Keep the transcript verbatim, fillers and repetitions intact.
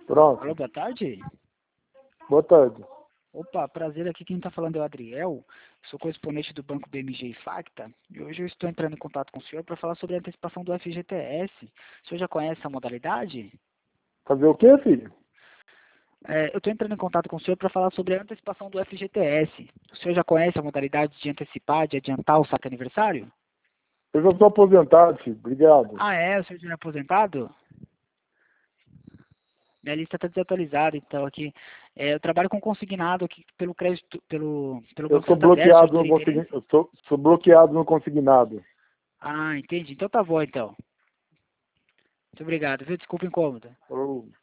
Pronto. Alô, boa tarde. Boa tarde. Opa, prazer, aqui quem está falando é o Adriel, sou correspondente do Banco B M G e Facta, e hoje eu estou entrando em contato com o senhor para falar sobre a antecipação do F G T S. O senhor já conhece essa modalidade? Fazer o quê, filho? É, eu estou entrando em contato com o senhor para falar sobre a antecipação do F G T S. O senhor já conhece a modalidade de antecipar, de adiantar o saque aniversário? Eu já sou aposentado, filho. Obrigado. Ah, é? O senhor já é aposentado? Minha lista está desatualizada, então aqui. É, eu trabalho com consignado aqui pelo crédito, pelo, pelo Eu Banco sou Santander. O senhor bloqueado no teria consign... interesse? Eu sou, sou bloqueado no consignado. Ah, entendi. Então tá bom, então. Muito obrigado, viu? Desculpa o incômodo. Oh.